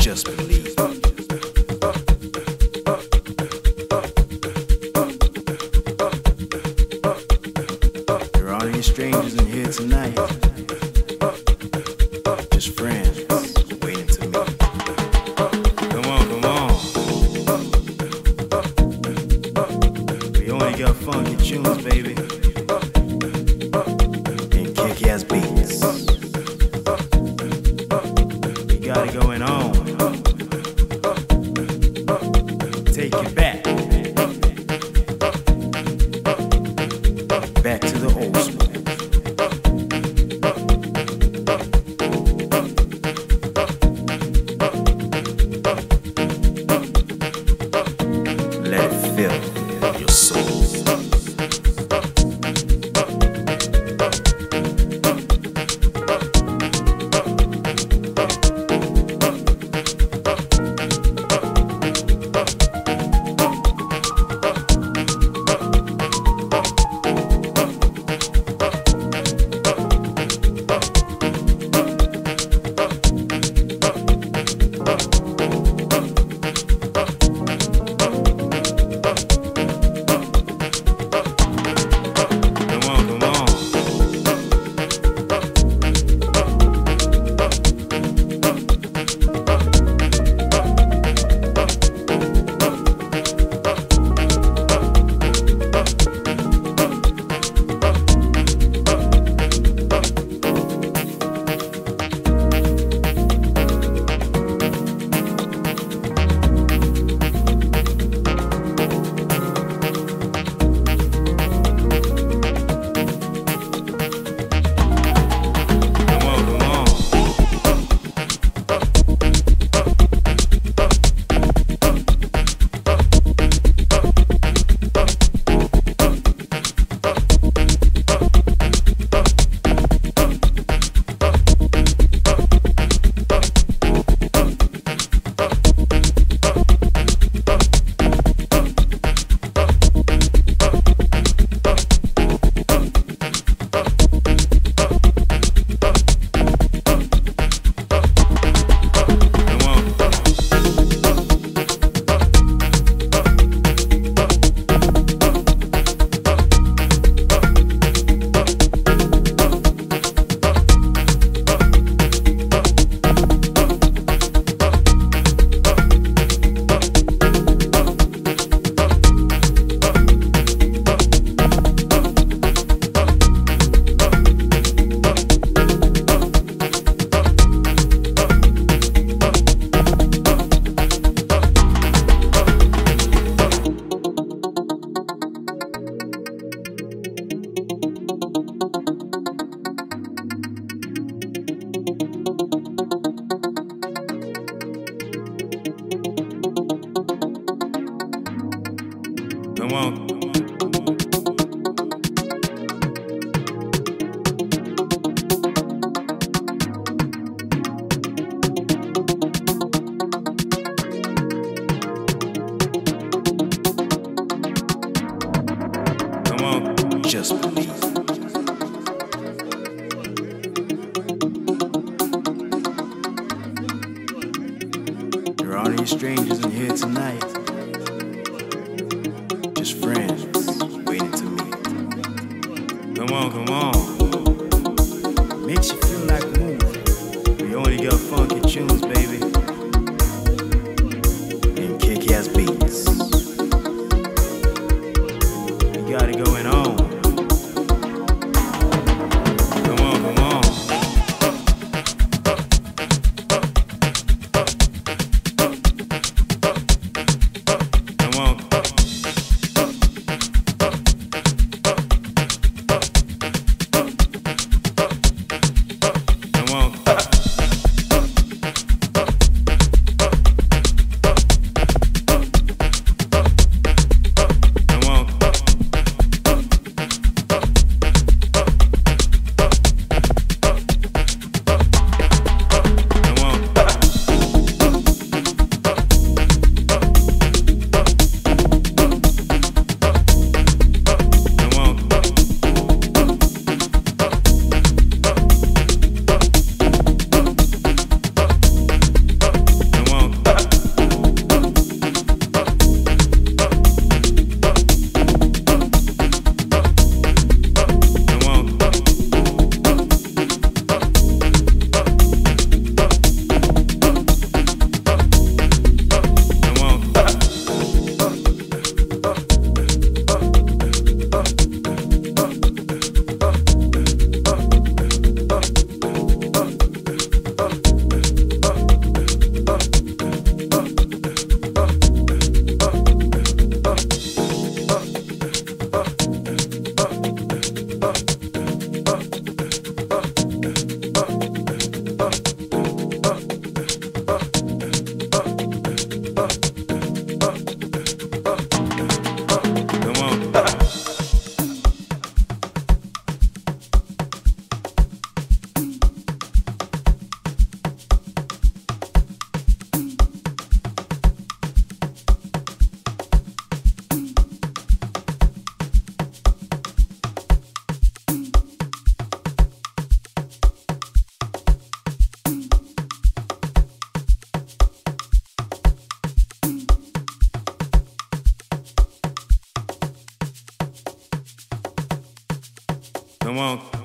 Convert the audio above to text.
Just believe. There aren't any strangers in here tonight. Just friends waiting to meet. Come on, come on. We only got funky tunes, baby. And kick-ass beats. We got it going on. Take it back. Back to the old school. Let it fill your soul. Come on. Come on, just believe. There aren't any strangers in here tonight. Just friends waiting to meet. Come on, come on. Makes you feel like moving. We only got funky tunes, baby. And kick-ass beats. We got it going on. Come on, come on. Come on.